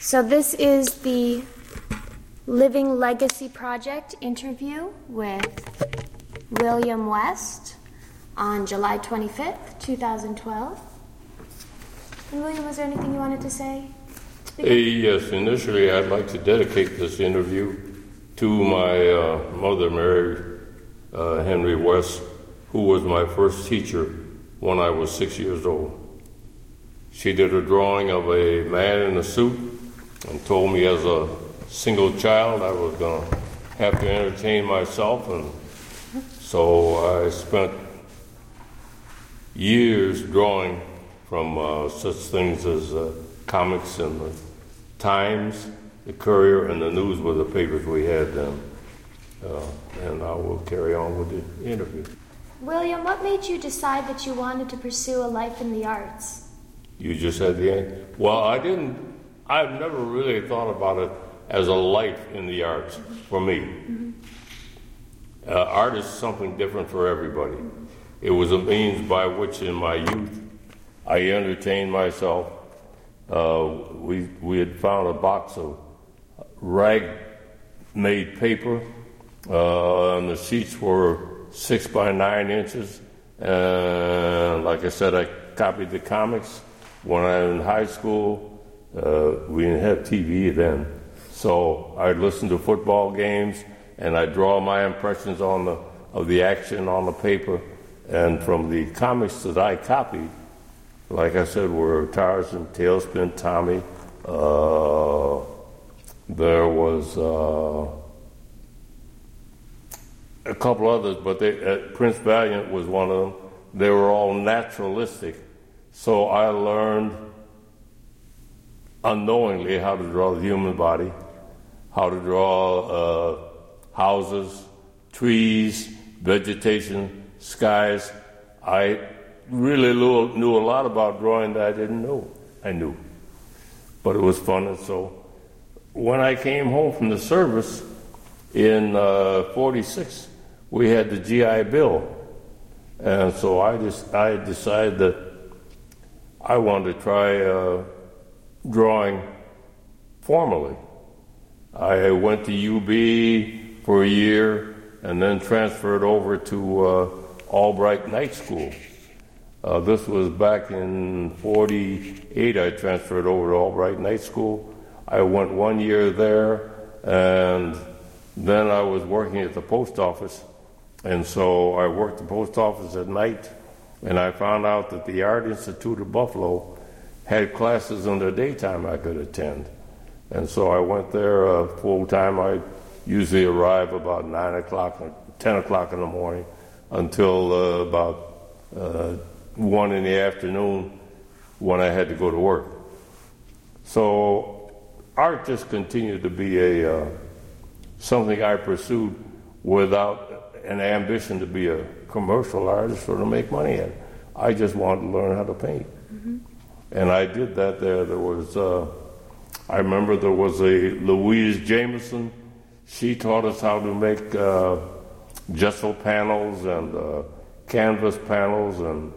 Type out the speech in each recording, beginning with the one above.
So this is the Living Legacy Project interview with William West on July 25th, 2012. And William, was there anything you wanted to say? Yes, initially I'd like to dedicate this interview to my mother, Mary Henry West, who was my first teacher when I was 6 years old. She did a drawing of a man in a suit and told me as a single child I was going to have to entertain myself, and so I spent years drawing from such things as comics and the Times, the Courier, and the News were the papers we had then. And I will carry on with the interview. William, what made you decide that you wanted to pursue a life in the arts? You just said the end. Well, I've never really thought about it as a life in the arts for me. Mm-hmm. Art is something different for everybody. It was a means by which in my youth I entertained myself. We had found a box of rag-made paper, and the sheets were 6 by 9 inches. And like I said, I copied the comics. When I was in high school, we didn't have TV then, so I'd listen to football games and I'd draw my impressions of the action on the paper. And from the comics that I copied, like I said, were Tarzan, Tailspin, Tommy. There was a couple others, but Prince Valiant was one of them. They were all naturalistic. So I learned unknowingly how to draw the human body, how to draw houses, trees, vegetation, skies. I really knew a lot about drawing that I didn't know. I knew. But it was fun, and so when I came home from the service in 46, we had the GI Bill. And so I decided that I wanted to try drawing formally. I went to UB for a year and then transferred over to Albright Night School. This was back in 48. I transferred over to Albright Night School. I went 1 year there, and then I was working at the post office. And so I worked the post office at night, and I found out that the Art Institute of Buffalo had classes in the daytime I could attend. And so I went there full time. I usually arrive about 9 o'clock, 10 o'clock in the morning until about 1 in the afternoon when I had to go to work. So art just continued to be something I pursued without an ambition to be a commercial artist or to make money at it. I just wanted to learn how to paint. Mm-hmm. And I did that there. There was, I remember there was a Louise Jameson. She taught us how to make gesso panels and canvas panels, and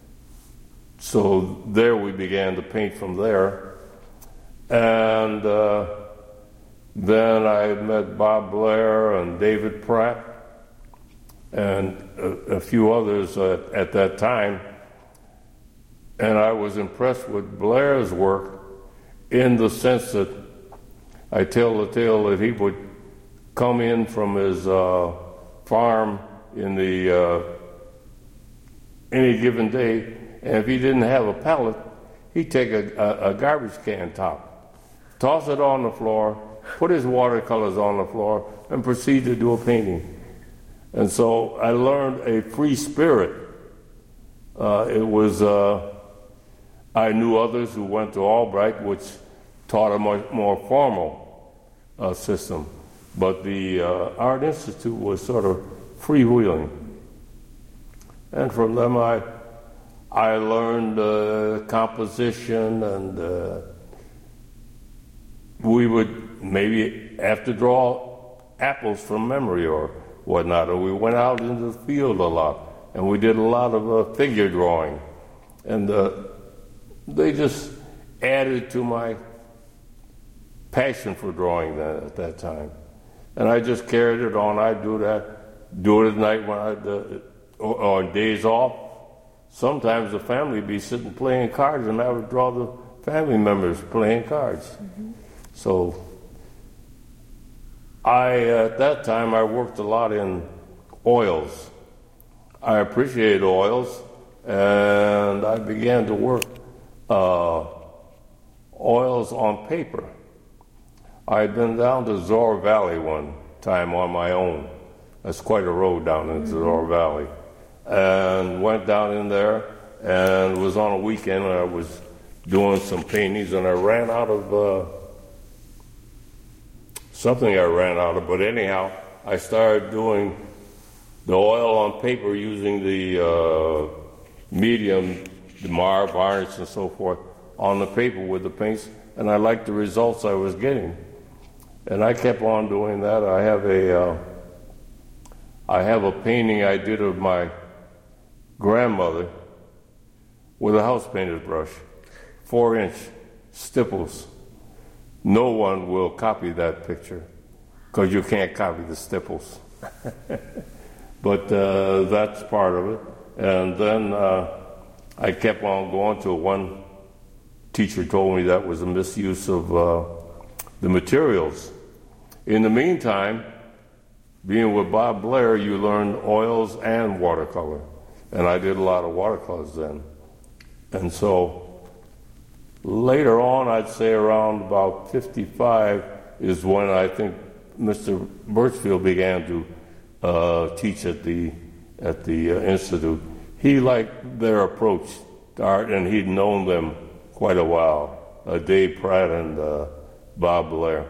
so there we began to paint from there. And then I met Bob Blair and David Pratt and a few others at that time. And I was impressed with Blair's work in the sense that I tell the tale that he would come in from his farm in the any given day, and if he didn't have a palette, he'd take a garbage can top, toss it on the floor, put his watercolors on the floor, and proceed to do a painting. And so I learned a free spirit. It was, I knew others who went to Albright, which taught a much more formal system. But the Art Institute was sort of freewheeling. And from them I learned composition, and we would maybe have to draw apples from memory or whatnot, or we went out into the field a lot, and we did a lot of figure drawing. And they just added to my passion for drawing at that time. And I just carried it on. I do it at night when on days off. Sometimes the family would be sitting playing cards, and I would draw the family members playing cards. Mm-hmm. So at that time, I worked a lot in oils. I appreciated oils, and I began to work oils on paper. I had been down to Zoar Valley one time on my own. That's quite a road down in Zoar Valley. And went down in there, and it was on a weekend, and I was doing some paintings, and I ran out of something but anyhow, I started doing the oil on paper using the medium, the Mar, varnish, and so forth, on the paper with the paints, and I liked the results I was getting. And I kept on doing that. I have a painting I did of my grandmother with a house painted brush, 4-inch stipples. No one will copy that picture because you can't copy the stipples. But that's part of it. And then I kept on going till one teacher told me that was a misuse of the materials. In the meantime, being with Bob Blair, you learn oils and watercolor. And I did a lot of watercolors then. And so later on, I'd say around about 55 is when I think Mr. Birchfield began to teach at the Institute. He liked their approach to art, and he'd known them quite a while, Dave Pratt and Bob Blair.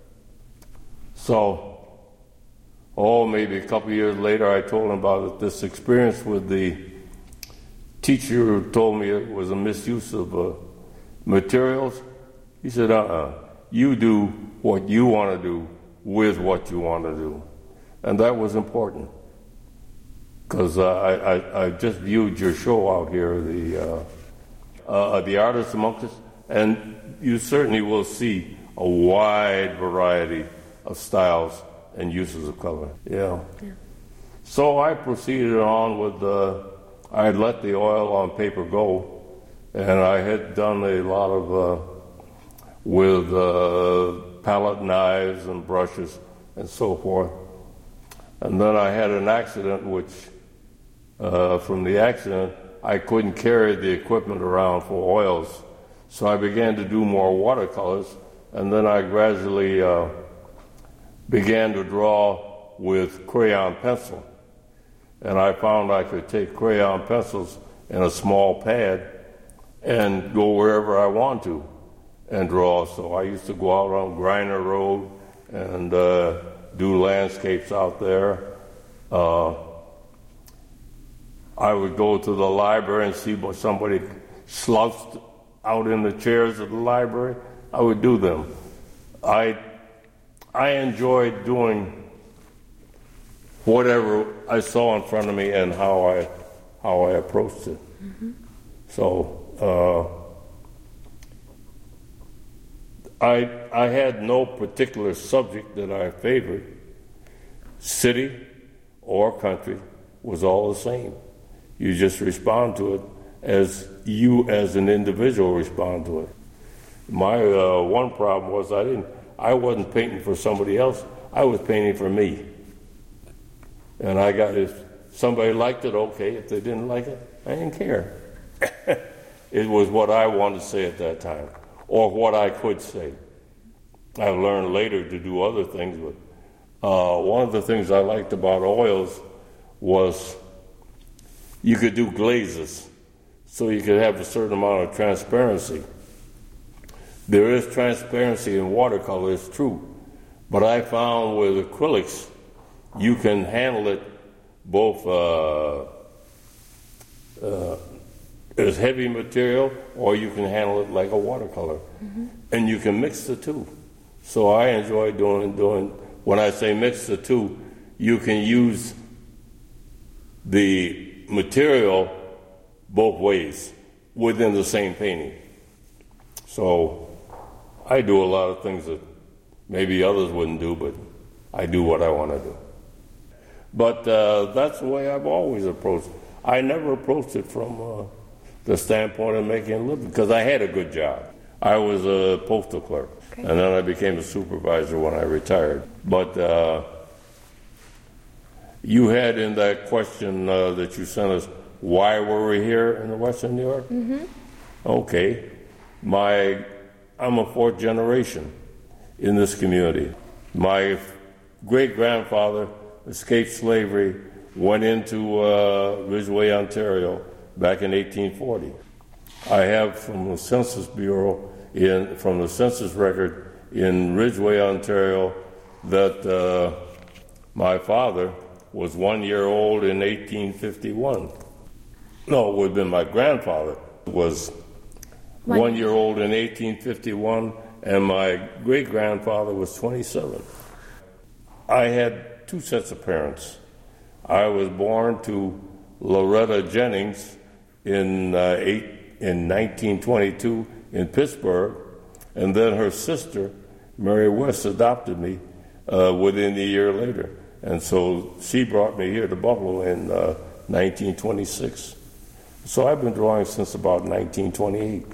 So, maybe a couple years later, I told him about this experience with the teacher who told me it was a misuse of materials. He said, you do what you want to do with what you want to do. And that was important, because I just viewed your show out here, the Artists Amongst Us, and you certainly will see a wide variety of styles and uses of color. Yeah. So I proceeded on with, I had let the oil on paper go, and I had done a lot of, with palette knives and brushes and so forth. And then I had an accident, which, from the accident, I couldn't carry the equipment around for oils. So I began to do more watercolors, and then I gradually began to draw with crayon pencil. And I found I could take crayon pencils in a small pad and go wherever I want to and draw. So I used to go out on Griner Road and do landscapes out there. I would go to the library and see what somebody slouched out in the chairs of the library. I would do them. I enjoyed doing whatever I saw in front of me and how I approached it. Mm-hmm. So I had no particular subject that I favored. City or country was all the same. You just respond to it as you as an individual respond to it. My one problem was I wasn't painting for somebody else. I was painting for me. And if somebody liked it, okay. If they didn't like it, I didn't care. It was what I wanted to say at that time, or what I could say. I learned later to do other things, but one of the things I liked about oils was you could do glazes, so you could have a certain amount of transparency. There is transparency in watercolor, it's true, but I found with acrylics, you can handle it both as heavy material, or you can handle it like a watercolor. Mm-hmm. And you can mix the two. So I enjoy doing, when I say mix the two, you can use the material both ways within the same painting. So I do a lot of things that maybe others wouldn't do, but I do what I want to do. But that's the way I've always approached it. I never approached it from the standpoint of making a living, because I had a good job. I was a postal clerk, and then I became a supervisor when I retired. But you had in that question that you sent us, why were we here in Western New York? Mm-hmm. Okay. I'm a fourth generation in this community. My great-grandfather escaped slavery, went into Ridgeway, Ontario, back in 1840. I have from the Census Bureau, from the census record in Ridgeway, Ontario, that my father was 1 year old in 1851. No, it would have been my grandfather was 1 year old in 1851, and my great-grandfather was 27. I had two sets of parents. I was born to Loretta Jennings in 1922 in Pittsburgh, and then her sister, Mary West, adopted me within a year later. And so she brought me here to Buffalo in 1926. So I've been drawing since about 1928.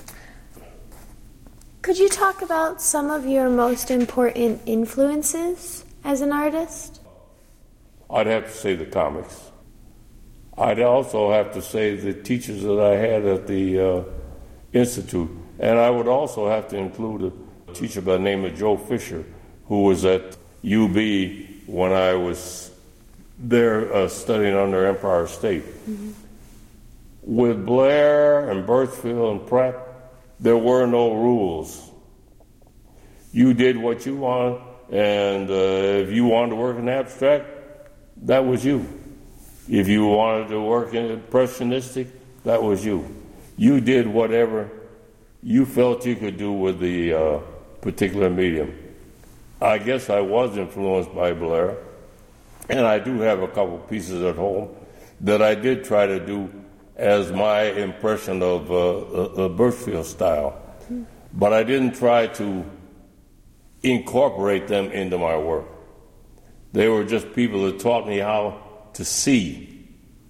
Could you talk about some of your most important influences as an artist? I'd have to say the comics. I'd also have to say the teachers that I had at the Institute. And I would also have to include a teacher by the name of Joe Fisher, who was at UB when I was there studying under Empire State. Mm-hmm. With Blair and Birchfield and Pratt, there were no rules. You did what you wanted, and if you wanted to work in abstract, that was you. If you wanted to work in impressionistic, that was you. You did whatever you felt you could do with the particular medium. I guess I was influenced by Blair, and I do have a couple pieces at home that I did try to do as my impression of Birchfield style. But I didn't try to incorporate them into my work. They were just people that taught me how to see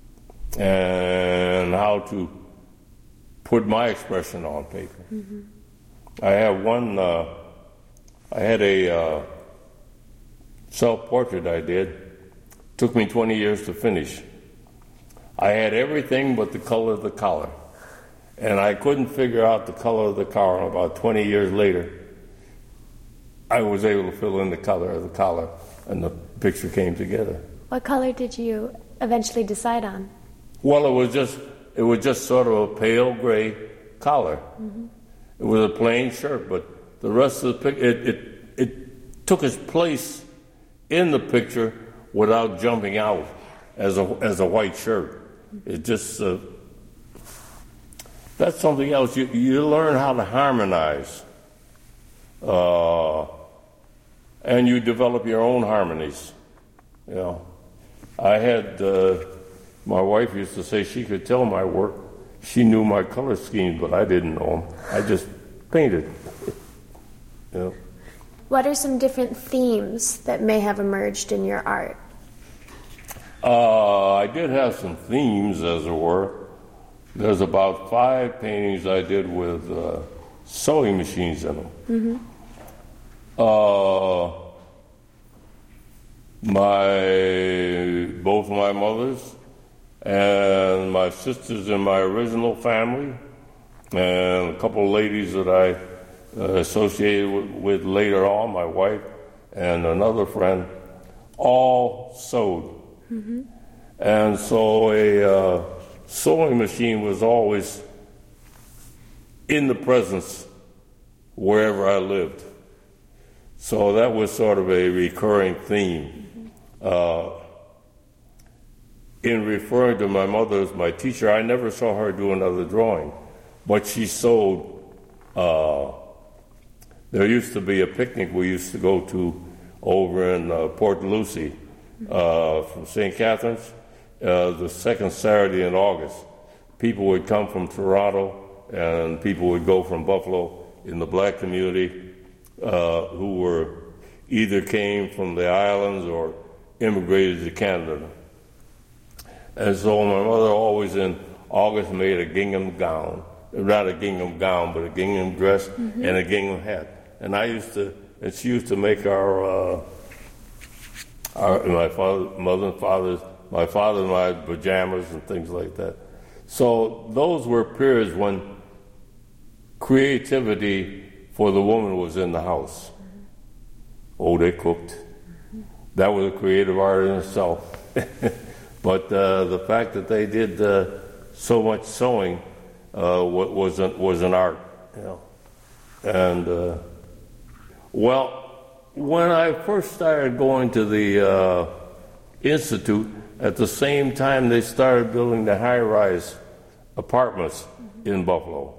and how to put my expression on paper. Mm-hmm. I had a self-portrait I did. Took me 20 years to finish. I had everything but the color of the collar. And I couldn't figure out the color of the collar. And about 20 years later, I was able to fill in the color of the collar, and the picture came together. What color did you eventually decide on? Well, it was just sort of a pale gray collar. Mm-hmm. It was a plain shirt, but the rest of the picture, it took its place in the picture without jumping out as a white shirt. It just that's something else. You learn how to harmonize, and you develop your own harmonies. You know, I had my wife used to say she could tell my work. She knew my color schemes, but I didn't know them. I just painted. You know. What are some different themes that may have emerged in your art? I did have some themes, as it were. There's about 5 paintings I did with sewing machines in them. Mm-hmm. Both my mothers and my sisters in my original family, and a couple of ladies that I associated with later on, my wife and another friend, all sewed. Mm-hmm. And so a sewing machine was always in the presence wherever I lived. So that was sort of a recurring theme. Mm-hmm. In referring to my mother as my teacher, I never saw her do another drawing, but she sewed. There used to be a picnic we used to go to over in Port Lucie from St. Catharines, the second Saturday in August. People would come from Toronto, and people would go from Buffalo in the black community. who were either came from the islands or immigrated to Canada. And so my mother always in August made a gingham gown, not a gingham gown, but a gingham dress and a gingham hat. And she used to make my father and my pajamas and things like that. So those were periods when creativity for the woman was in the house. Oh, they cooked. That was a creative art in itself. But the fact that they did so much sewing was an art, you know. And when I first started going to the Institute, at the same time they started building the high-rise apartments in Buffalo.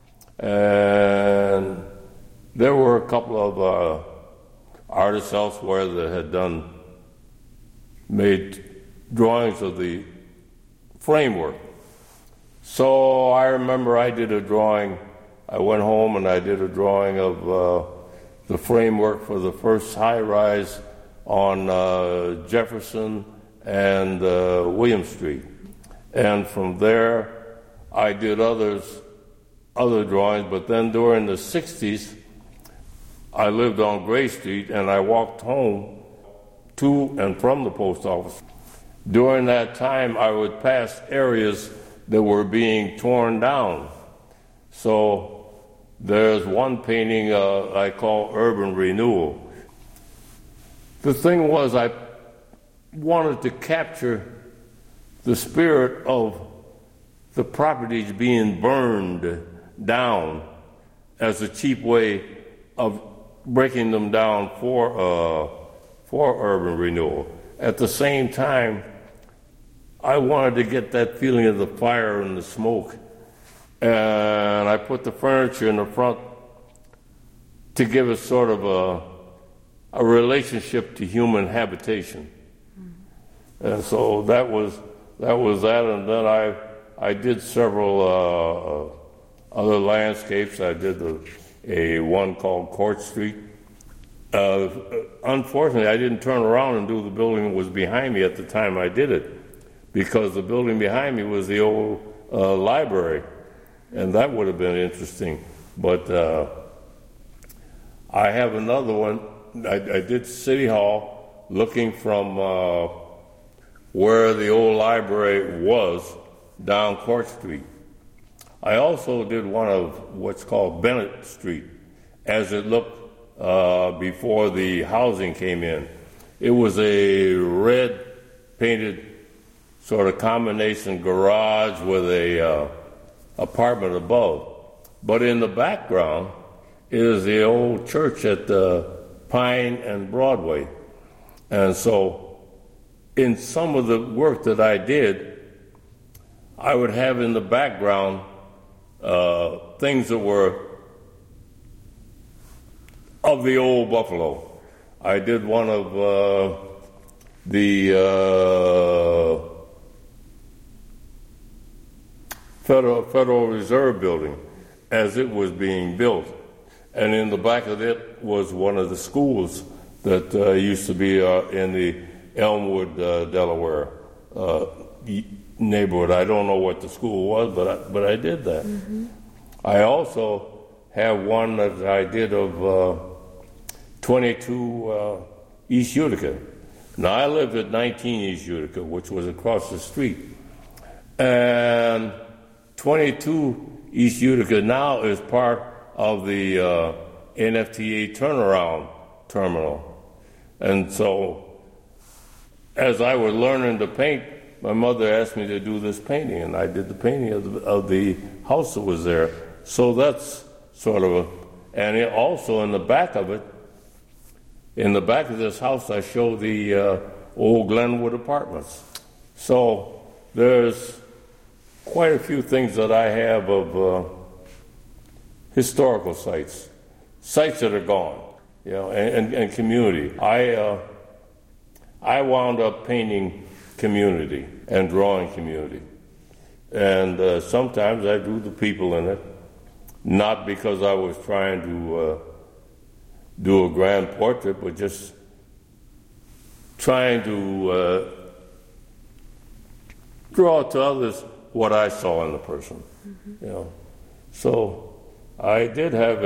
And there were a couple of artists elsewhere that had made drawings of the framework. So I remember I did a drawing. I went home and I did a drawing of the framework for the first high-rise on Jefferson and William Street. And from there, I did other drawings, but then during the 60s, I lived on Gray Street and I walked home to and from the post office. During that time, I would pass areas that were being torn down. So there's one painting I call Urban Renewal. The thing was, I wanted to capture the spirit of the properties being burned down as a cheap way of breaking them down for urban renewal. At the same time, I wanted to get that feeling of the fire and the smoke, and I put the furniture in the front to give it sort of a relationship to human habitation. And so that was that, and then I did several other landscapes. I did a one called Court Street. Unfortunately, I didn't turn around and do the building that was behind me at the time I did it, because the building behind me was the old library, and that would have been interesting. But I have another one. I did City Hall, looking from where the old library was down Court Street. I also did one of what's called Bennett Street, as it looked before the housing came in. It was a red painted sort of combination garage with a apartment above. But in the background is the old church at Pine and Broadway. And so in some of the work that I did, I would have in the background things that were of the old Buffalo. I did one of the Federal Reserve building as it was being built. And in the back of it was one of the schools that used to be in the Elmwood, Delaware neighborhood. I don't know what the school was, but I did that. Mm-hmm. I also have one that I did of 22 East Utica. Now, I lived at 19 East Utica, which was across the street. And 22 East Utica now is part of the NFTA turnaround terminal. And so, as I was learning to paint, my mother asked me to do this painting, and I did the painting of the house that was there. So that's sort of and also in the back of it, in the back of this house, I show the old Glenwood apartments. So there's quite a few things that I have of historical sites that are gone, you know, and community. I wound up painting community and drawing community. And sometimes I drew the people in it, not because I was trying to do a grand portrait, but just trying to draw to others what I saw in the person, you know. So I do have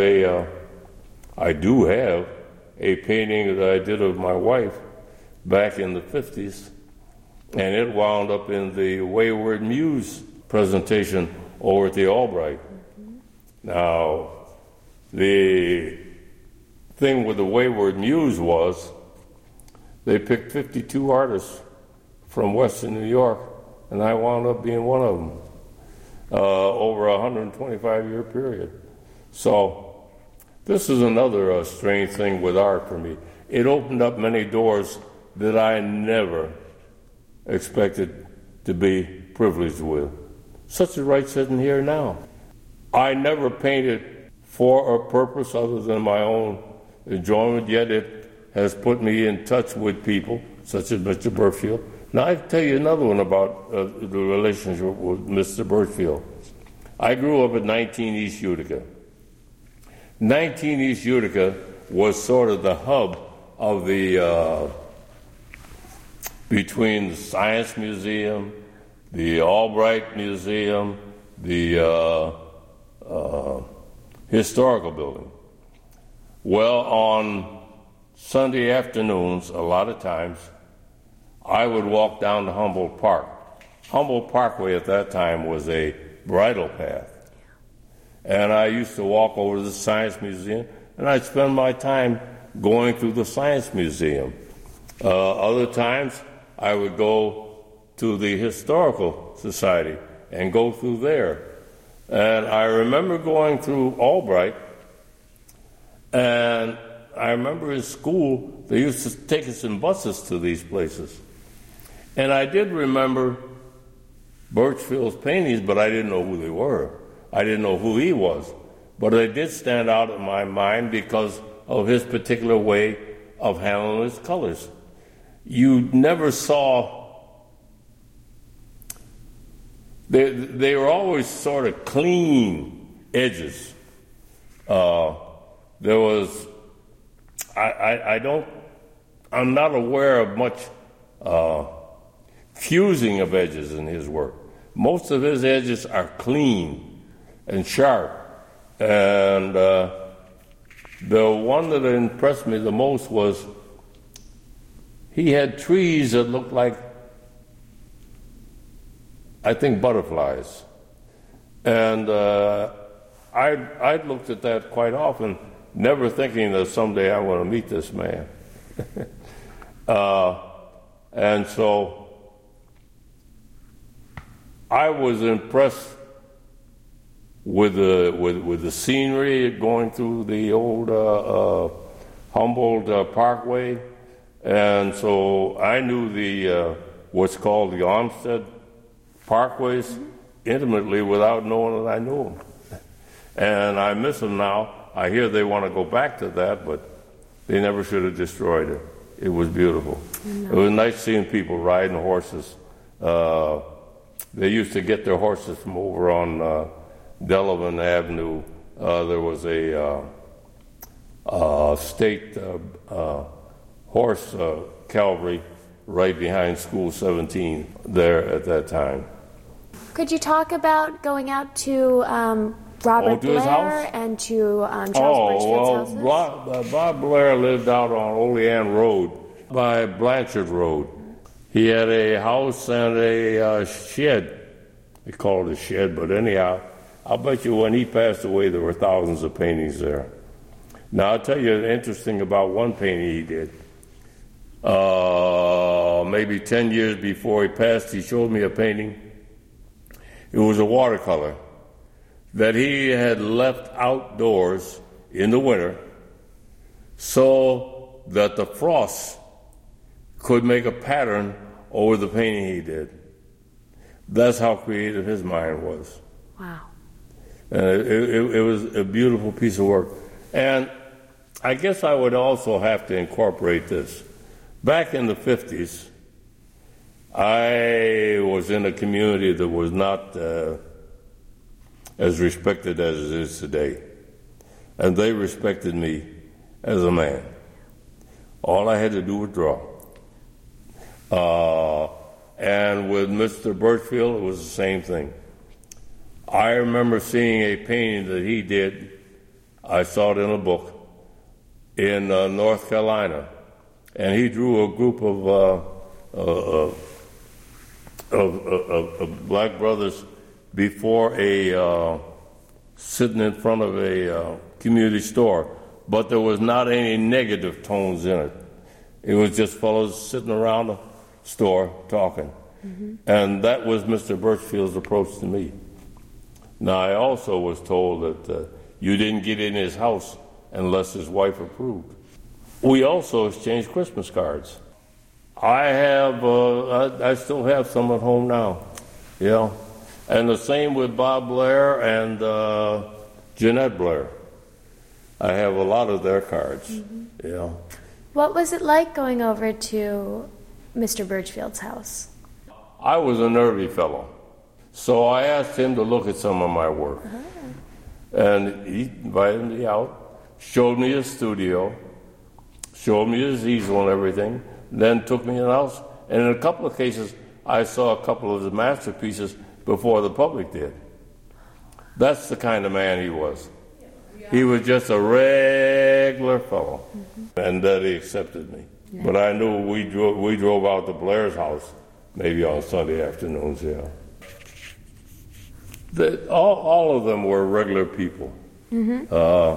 a painting that I did of my wife back in the 50s, and it wound up in the Wayward Muse presentation over at the Albright. Now, the thing with the Wayward Muse was they picked 52 artists from Western New York, and I wound up being one of them over a 125-year period. So this is another strange thing with art for me. It opened up many doors that I never expected to be privileged with. Such a right sitting here now. I never painted for a purpose other than my own enjoyment, yet it has put me in touch with people, such as Mr. Birchfield. Now, I can tell you another one about the relationship with Mr. Birchfield. I grew up at 19 East Utica. 19 East Utica was sort of the hub of the, between the Science Museum, the Albright Museum, the Historical Building. Well, on Sunday afternoons, a lot of times, I would walk down to Humboldt Park. Humboldt Parkway at that time was a bridle path. And I used to walk over to the Science Museum, and I'd spend my time going through the Science Museum. Other times, I would go to the Historical Society and go through there. And I remember going through Albright, and I remember in school, they used to take us in buses to these places. And I did remember Birchfield's paintings, but I didn't know who they were. I didn't know who he was. But they did stand out in my mind because of his particular way of handling his colors. You never saw... They were always sort of clean edges. There was... I'm not aware of much fusing of edges in his work. Most of his edges are clean and sharp. And the one that impressed me the most was he had trees that looked like, I think, butterflies. And I looked at that quite often, never thinking that someday I'm going to meet this man. And so I was impressed with the scenery going through the old Humboldt Parkway, and so I knew the what's called the Olmsted Parkways intimately without knowing that I knew them. And I miss them now. I hear they want to go back to that, but they never should have destroyed it. It was beautiful. It was nice seeing people riding horses. They used to get their horses from over on Delavan Avenue. There was a state horse cavalry right behind School 17 there at that time. Could you talk about going out to Robert Blair and to Charles Birchfield's houses? Bob Blair lived out on Olean Road by Blanchard Road. He had a house and a shed. They called it a shed, but anyhow, I'll bet you when he passed away, there were thousands of paintings there. Now, I'll tell you interesting about one painting he did. Maybe 10 years before he passed, he showed me a painting. It was a watercolor that he had left outdoors in the winter so that the frost could make a pattern over the painting he did. That's how creative his mind was. Wow. It was a beautiful piece of work. And I guess I would also have to incorporate this. Back in the 50s, I was in a community that was not as respected as it is today. And they respected me. as a man. All I had to do was draw. And with Mr. Birchfield, it was the same thing. I remember seeing a painting that he did. I saw it in a book in North Carolina, and he drew a group of black brothers before sitting in front of a community store, but there was not any negative tones in it. It was just fellows sitting around the store talking. Mm-hmm. And that was Mr. Birchfield's approach to me. Now, I also was told that you didn't get in his house unless his wife approved. We also exchanged Christmas cards. I still have some at home now, yeah. And the same with Bob Blair and Jeanette Blair. I have a lot of their cards, mm-hmm. Yeah. What was it like going over to Mr. Birchfield's house? I was a nervy fellow, so I asked him to look at some of my work. Uh-huh. And he invited me out, showed me his studio, showed me his easel and everything, then took me in the house. And in a couple of cases, I saw a couple of his masterpieces before the public did. That's the kind of man he was. He was just a regular fellow, mm-hmm. And that he accepted me. Yeah. But I knew we drove out to Blair's house, maybe on Sunday afternoons, yeah. All of them were regular people. Mm-hmm.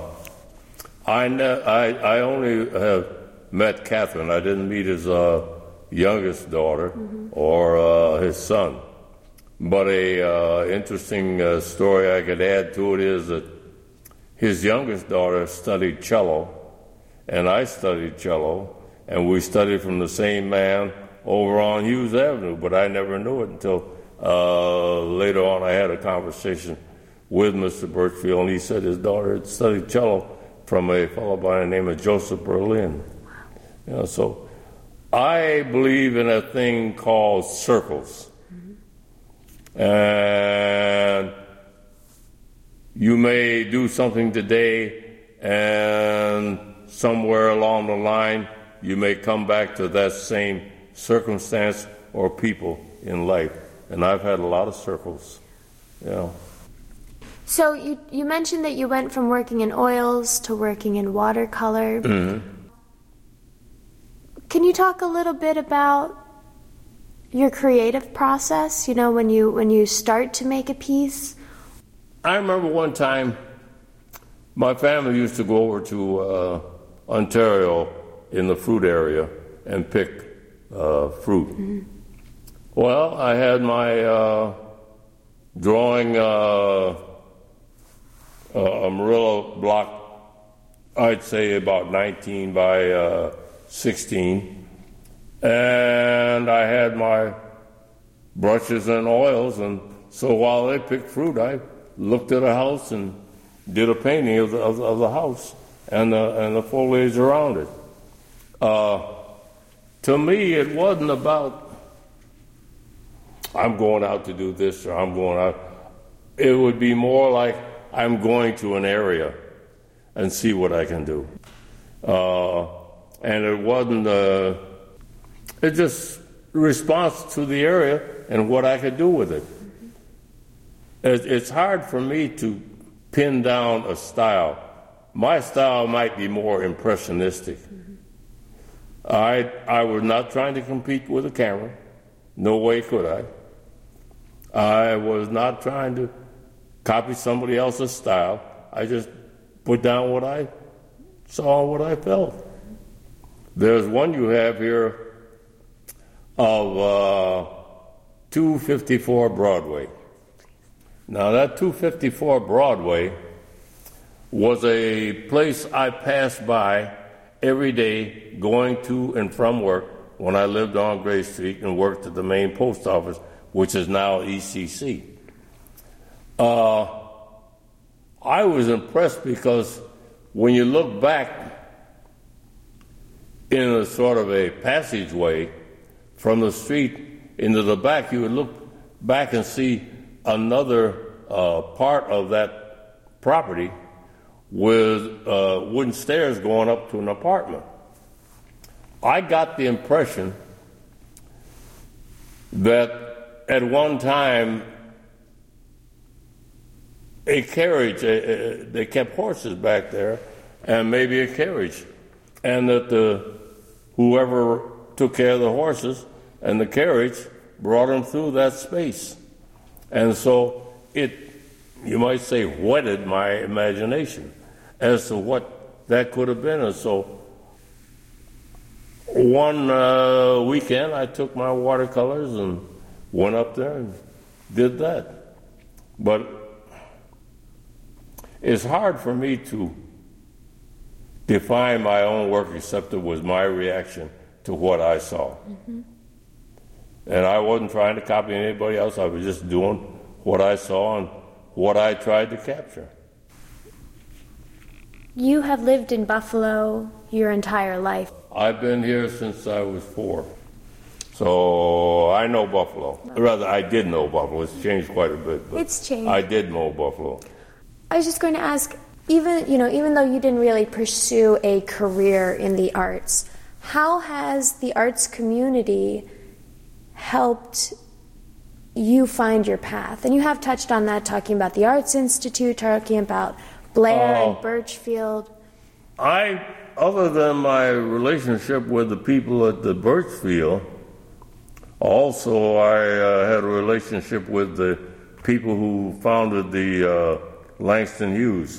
I only have met Catherine. I didn't meet his youngest daughter, mm-hmm. or his son. But a interesting story I could add to it is that his youngest daughter studied cello, and I studied cello, and we studied from the same man over on Hughes Avenue, but I never knew it until later on. I had a conversation with Mr. Birchfield, and he said his daughter had studied cello from a fellow by the name of Joseph Berlin. You know, so I believe in a thing called circles. Mm-hmm. And you may do something today, and somewhere along the line, you may come back to that same circumstance or people in life. And I've had a lot of circles, yeah. So you mentioned that you went from working in oils to working in watercolor. Mm-hmm. Can you talk a little bit about your creative process, you know, when you start to make a piece? I remember one time my family used to go over to Ontario in the fruit area and pick fruit. Mm-hmm. Well, I had my drawing a Murillo block, I'd say about 19 by 16, and I had my brushes and oils, and so while they picked fruit, I looked at a house and did a painting of the house and the foliage around it. To me, it wasn't about I'm going out to do this or I'm going out. It would be more like I'm going to an area and see what I can do. And it wasn't, it just response to the area and what I could do with it. It's hard for me to pin down a style. My style might be more impressionistic. I was not trying to compete with a camera. No way could I. I was not trying to copy somebody else's style. I just put down what I saw, what I felt. There's one you have here of 254 Broadway. Now that 254 Broadway was a place I passed by every day going to and from work when I lived on Gray Street and worked at the main post office, which is now ECC. I was impressed because when you look back in a sort of a passageway from the street into the back, you would look back and see another part of that property with wooden stairs going up to an apartment. I got the impression that at one time a carriage, they kept horses back there, and maybe a carriage, and that whoever took care of the horses and the carriage brought them through that space. And so it, you might say, whetted my imagination as to what that could have been. And so one weekend I took my watercolors and went up there and did that. But it's hard for me to define my own work except it was my reaction to what I saw. Mm-hmm. And I wasn't trying to copy anybody else. I was just doing what I saw and what I tried to capture. You have lived in Buffalo your entire life. I've been here since I was 4. So I know Buffalo. Rather, I did know Buffalo. It's changed quite a bit. But it's changed. I did know Buffalo. I was just going to ask, even though you didn't really pursue a career in the arts, how has the arts community helped you find your path? And you have touched on that, talking about the Arts Institute, talking about Blair and Birchfield. Other than my relationship with the people at the Birchfield, also I had a relationship with the people who founded the Langston Hughes,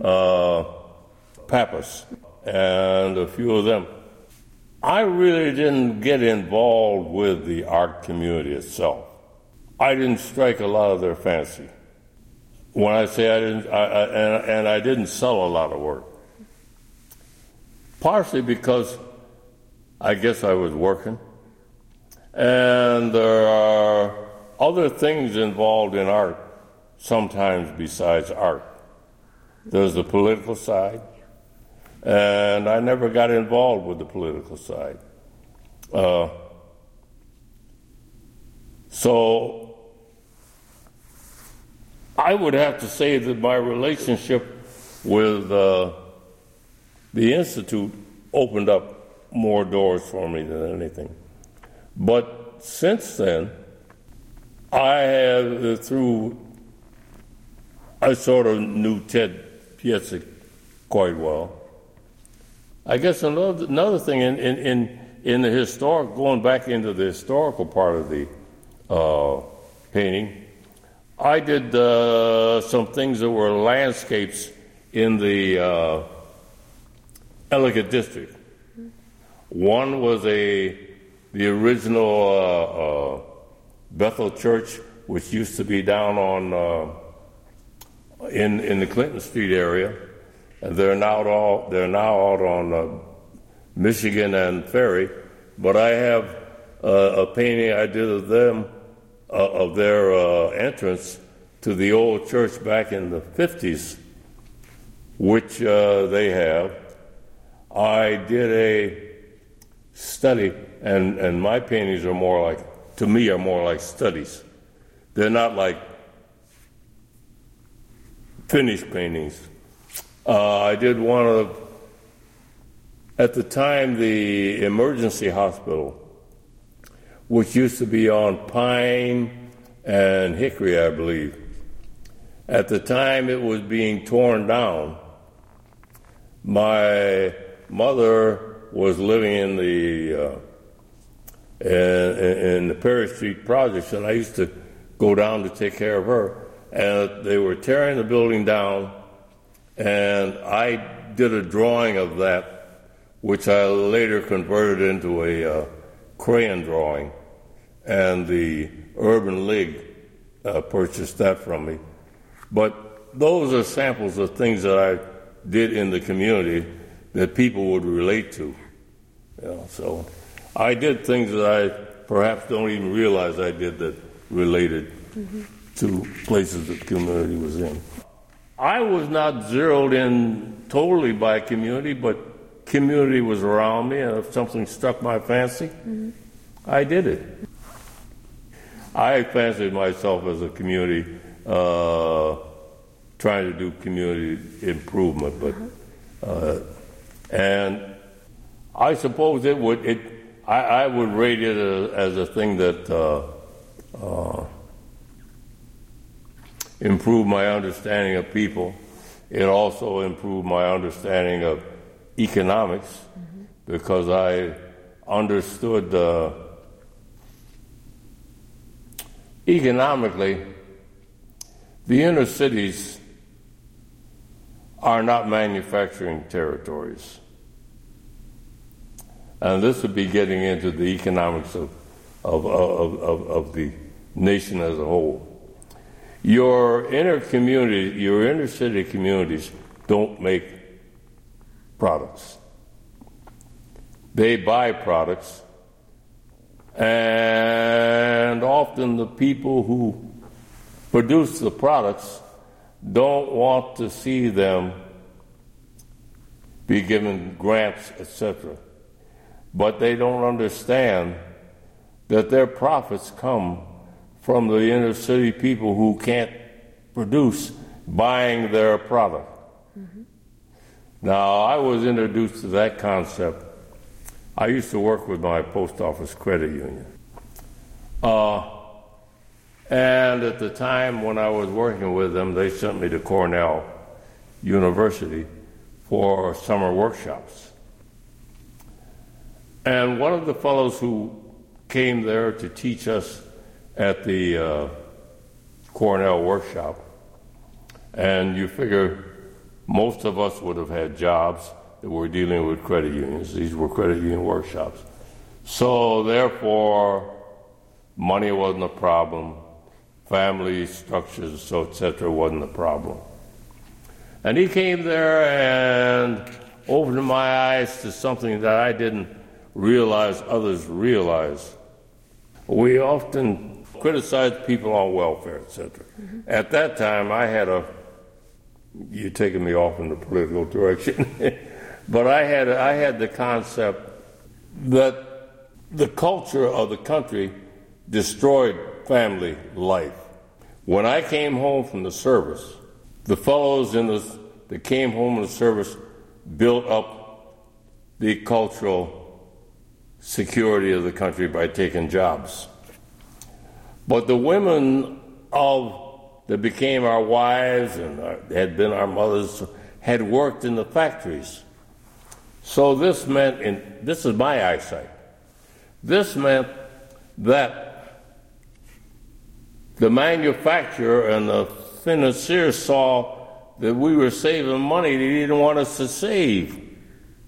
Pappas, and a few of them. I really didn't get involved with the art community itself. I didn't strike a lot of their fancy. When I say I didn't, I didn't sell a lot of work. Partially because I guess I was working, and there are other things involved in art sometimes besides art. There's the political side, and I never got involved with the political side. So I would have to say that my relationship with the Institute opened up more doors for me than anything. But since then, I have, I sort of knew Ted Piecyk quite well. I guess another thing in the historic, going back into the historical part of the painting, I did some things that were landscapes in the Ellicott District. One was the original Bethel Church, which used to be down on in the Clinton Street area, and they're now out on Michigan and Ferry. But I have a painting I did of them of their entrance to the old church back in the 50s, which they have. I did a study, and my paintings are more like, to me, are more like studies. They're not like finished paintings. I did one of, at the time, the emergency hospital, which used to be on Pine and Hickory, I believe. At the time it was being torn down, my mother was living in the Perry Street projects, and I used to go down to take care of her. And they were tearing the building down, and I did a drawing of that, which I later converted into a crayon drawing, and the Urban League purchased that from me. But those are samples of things that I did in the community that people would relate to. So I did things that I perhaps don't even realize I did that related to places that the community was in. I was not zeroed in totally by community, but community was around me, and if something struck my fancy, I did it. I fancied myself as a community trying to do community improvement, but and I suppose I would rate it as a thing that improved my understanding of people. It also improved my understanding of economics, because I understood economically the inner cities are not manufacturing territories. And this would be getting into the economics of the nation as a whole. Your inner city communities don't make products. They buy products, and often the people who produce the products don't want to see them be given grants, etc. But they don't understand that their profits come from the inner city people who can't produce buying their product. Now, I was introduced to that concept. I used to work with my post office credit union. And at the time when I was working with them, they sent me to Cornell University for summer workshops. And one of the fellows who came there to teach us at the Cornell workshop, and you figure most of us would have had jobs that were dealing with credit unions. These were credit union workshops. So therefore, money wasn't a problem. Family structures, so etc. wasn't a problem. And he came there and opened my eyes to something that I didn't realize others realized. We often criticize people on welfare, etc. At that time, you're taking me off in the political direction, but I had the concept that the culture of the country destroyed family life. When I came home from the service, the fellows that came home from the service built up the cultural security of the country by taking jobs. But the women that became our wives and had been our mothers had worked in the factories. So this meant, and this is my eyesight, this meant that the manufacturer and the financier saw that we were saving money they didn't want us to save.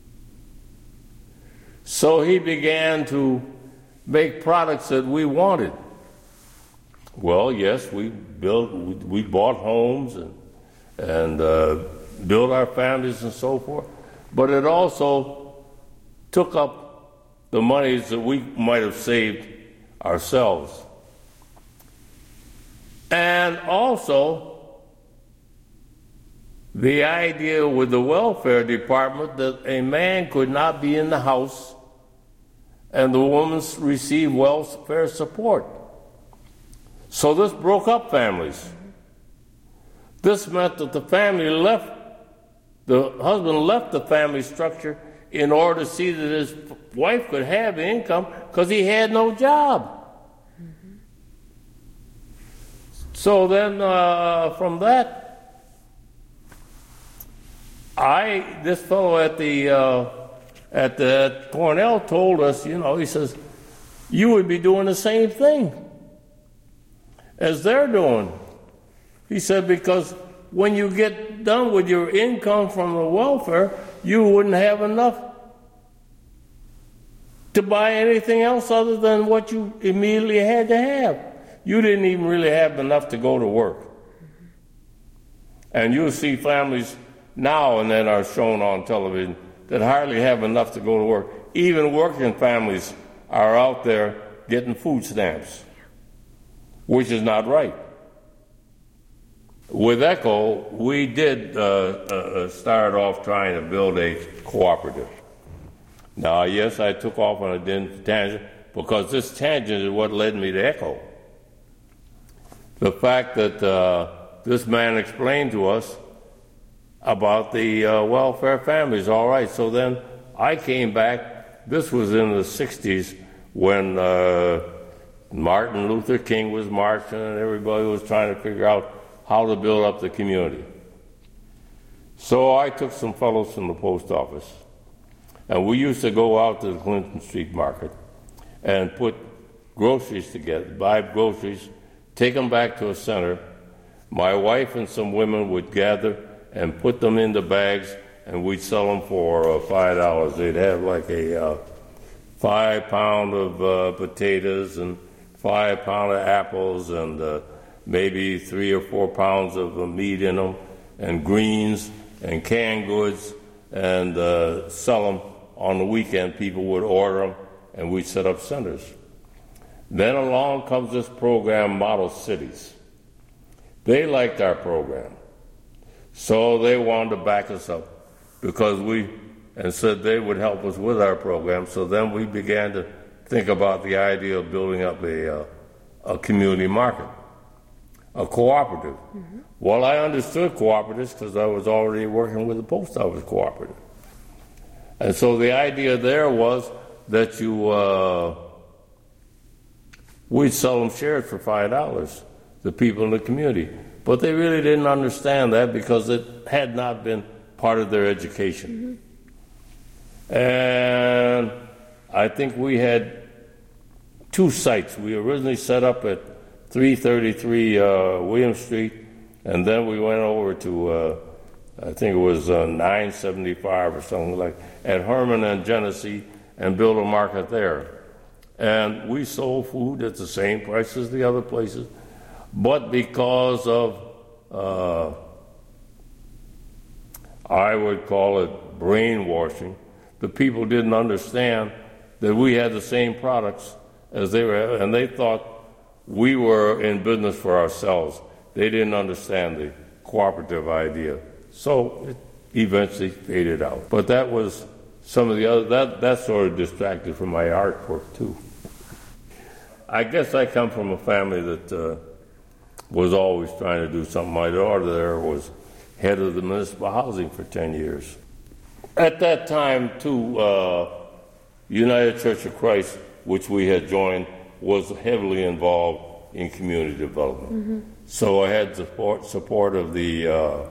So he began to make products that we wanted. Well, yes, we bought homes and built our families and so forth, but it also took up the monies that we might have saved ourselves. And also the idea with the welfare department that a man could not be in the house and the woman receive welfare support. So this broke up families. This meant that the husband left the family structure in order to see that his wife could have the income because he had no job. So then from that, this fellow at the Cornell told us, he says, you would be doing the same thing as they're doing. He said, because when you get done with your income from the welfare, you wouldn't have enough to buy anything else other than what you immediately had to have. You didn't even really have enough to go to work. And you'll see families now and then are shown on television that hardly have enough to go to work. Even working families are out there getting food stamps, which is not right. With ECHO, we did start off trying to build a cooperative. Now, yes, I took off on a tangent because this tangent is what led me to ECHO. The fact that the this man explained to us about the welfare families. All right, so then I came back. This was in the 60s when Martin Luther King was marching and everybody was trying to figure out how to build up the community. So I took some fellows from the post office, and we used to go out to the Clinton Street Market and put groceries together, buy groceries, take them back to a center. My wife and some women would gather and put them in the bags, and we'd sell them for $5. They'd have like a 5 pound of potatoes and 5 pound of apples and maybe 3 or 4 pounds of meat in them, and greens and canned goods, and sell them on the weekend. People would order them, and we'd set up centers. Then along comes this program, Model Cities. They liked our program, so they wanted to back us up because and said they would help us with our program. So then we began to think about the idea of building up a community market, a cooperative. Mm-hmm. Well, I understood cooperatives because I was already working with the post office cooperative. And so the idea there was that we'd sell them shares for $5, the people in the community. But they really didn't understand that because it had not been part of their education. Mm-hmm. And I think we had 2 sites. We originally set up at 333 William Street, and then we went over to, I think it was 975 or something like, at Herman and Genesee, and built a market there. And we sold food at the same price as the other places, but because of, I would call it brainwashing, the people didn't understand that we had the same products as they were, and they thought we were in business for ourselves. They didn't understand the cooperative idea. So it eventually faded out. But that was some of the other, that sort of distracted from my artwork too. I guess I come from a family that was always trying to do something. My daughter there was head of the municipal housing for 10 years. At that time, too, United Church of Christ, which we had joined, was heavily involved in community development. Mm-hmm. So I had support of the,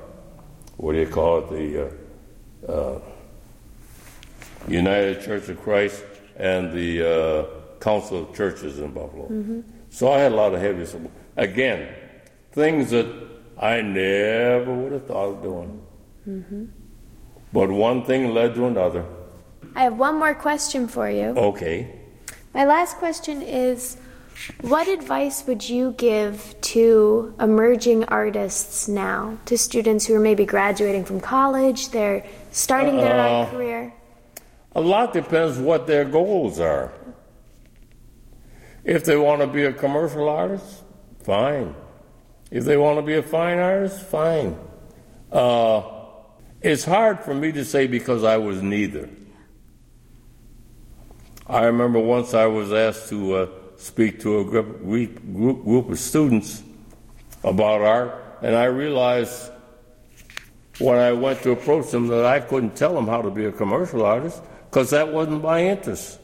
the United Church of Christ and the Council of Churches in Buffalo. Mm-hmm. So I had a lot of heavy support. Again, things that I never would have thought of doing. Mm-hmm. But one thing led to another. I have one more question for you. Okay. My last question is, what advice would you give to emerging artists now, to students who are maybe graduating from college, they're starting their art career? A lot depends what their goals are. If they want to be a commercial artist, fine. If they want to be a fine artist, fine. It's hard for me to say because I was neither. I remember once I was asked to speak to a group of students about art, and I realized when I went to approach them that I couldn't tell them how to be a commercial artist because that wasn't my interest.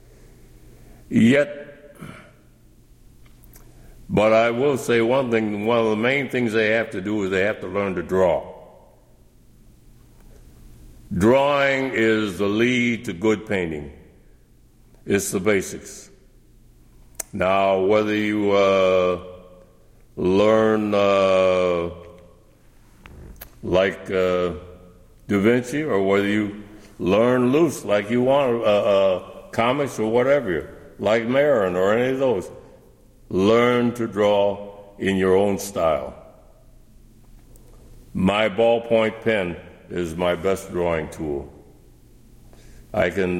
But I will say one thing, one of the main things they have to do is they have to learn to draw. Drawing is the lead to good painting. It's the basics. Now, whether you learn like Da Vinci, or whether you learn loose like you want, comics or whatever, like Marin or any of those, learn to draw in your own style. My ballpoint pen is my best drawing tool. I can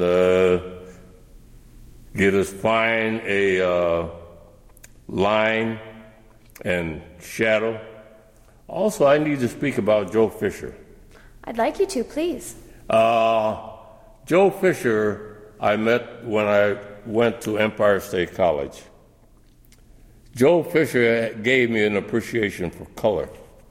get as fine a line and shadow. Also, I need to speak about Joe Fisher. I'd like you to, please. Joe Fisher, I met when I went to Empire State College. Joe Fisher gave me an appreciation for color.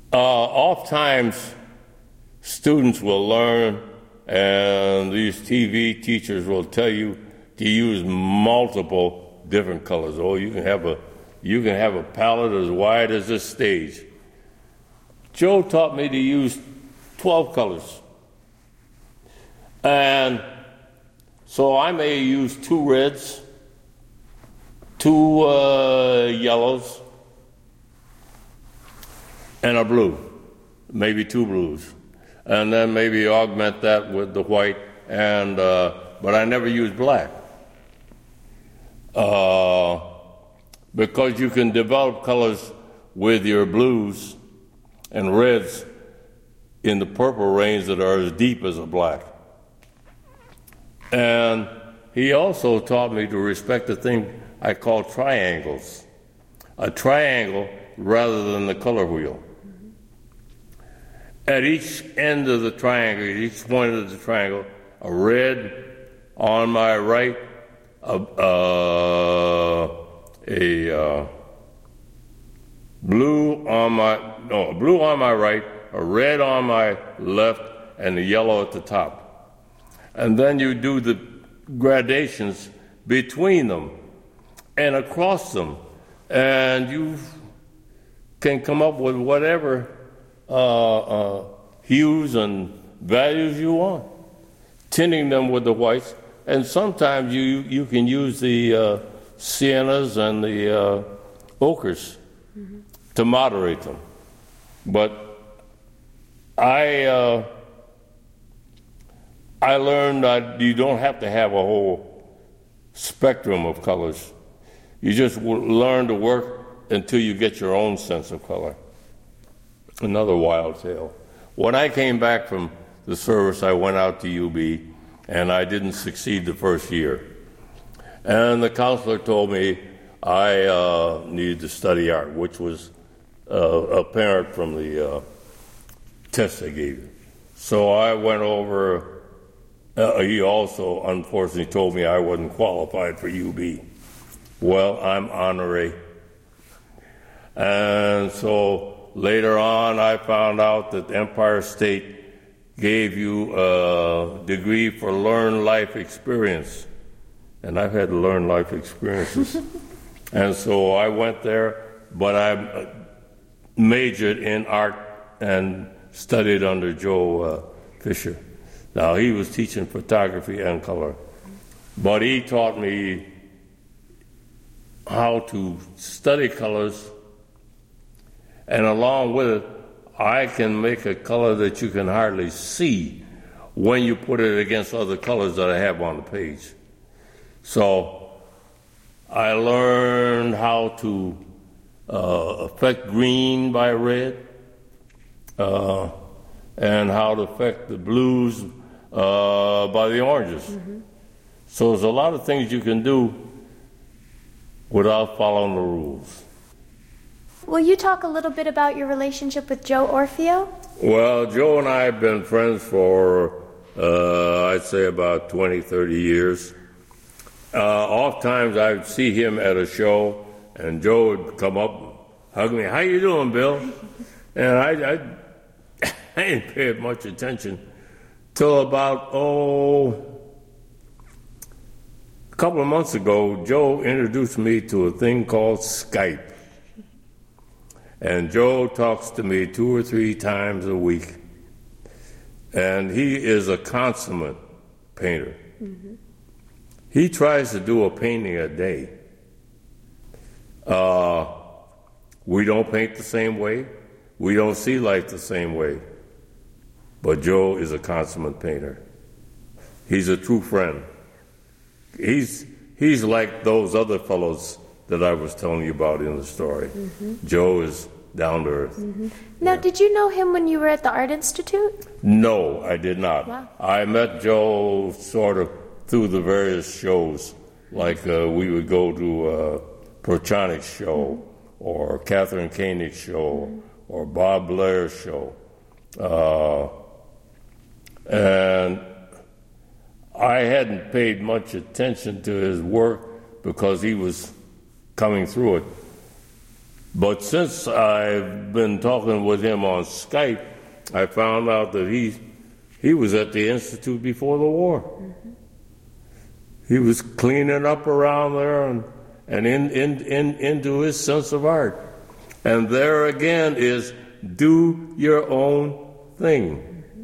Oftentimes, students will learn, and these TV teachers will tell you to use multiple different colors. Oh, you can have a palette as wide as this stage. Joe taught me to use 12 colors. And so I may use 2 reds, 2 yellows, and a blue, maybe 2 blues. And then maybe augment that with the white, and but I never use black. Because you can develop colors with your blues and reds in the purple range that are as deep as a black. And he also taught me to respect the thing I call triangles. A triangle rather than the color wheel. At each end of the triangle, at each point of the triangle, a red on my right, a blue on my right, a red on my left, and a yellow at the top. And then you do the gradations between them and across them, and you can come up with whatever hues and values you want, tinting them with the whites. And sometimes you can use the siennas and the ochres to moderate them. But I learned that you don't have to have a whole spectrum of colors. You just learn to work until you get your own sense of color. Another wild tale. When I came back from the service, I went out to UB, and I didn't succeed the first year. And the counselor told me I needed to study art, which was apparent from the test I gave. So I went over. He also, unfortunately, told me I wasn't qualified for UB. Well, I'm honorary. And so later on, I found out that Empire State gave you a degree for learned life experience. And I've had to learn life experiences. And so I went there, but I majored in art and studied under Joe Fisher. Now, he was teaching photography and color, but he taught me how to study colors, and along with it, I can make a color that you can hardly see when you put it against other colors that I have on the page. So I learned how to affect green by red, and how to affect the blues by the oranges. Mm-hmm. So there's a lot of things you can do without following the rules. Will you talk a little bit about your relationship with Joe Orfeo? Well, Joe and I have been friends for, I'd say about 20, 30 years. Oftentimes I'd see him at a show, and Joe would come up, hug me, "How you doing, Bill?" And I didn't pay much attention till about, a couple of months ago, Joe introduced me to a thing called Skype. And Joe talks to me 2 or 3 times a week. And he is a consummate painter. Mm-hmm. He tries to do a painting a day. We don't paint the same way. We don't see life the same way. But Joe is a consummate painter. He's a true friend. He's like those other fellows that I was telling you about in the story. Mm-hmm. Joe is down to earth. Mm-hmm. Now, did you know him when you were at the Art Institute? No, I did not. Wow. I met Joe sort of through the various shows. Like we would go to Prochanik's show, or Catherine Koenig's show, or Bob Blair's show. And I hadn't paid much attention to his work because he was coming through it. But since I've been talking with him on Skype, I found out that he was at the Institute before the war. Mm-hmm. He was cleaning up around there and into his sense of art. And there again is do your own thing. Mm-hmm.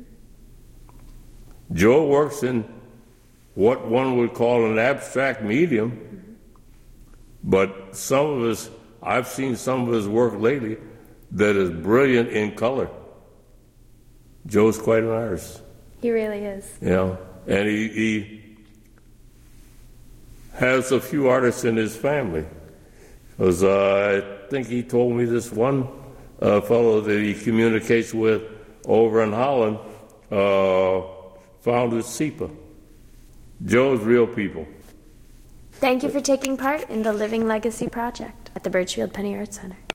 Joe works in what one would call an abstract medium, mm-hmm. but I've seen some of his work lately that is brilliant in color. Joe's quite an artist. He really is. Yeah, and he has a few artists in his family. Because I think he told me this one fellow that he communicates with over in Holland founded SEPA. Joe's real people. Thank you for taking part in the Living Legacy Project at the Birchfield Penny Arts Center.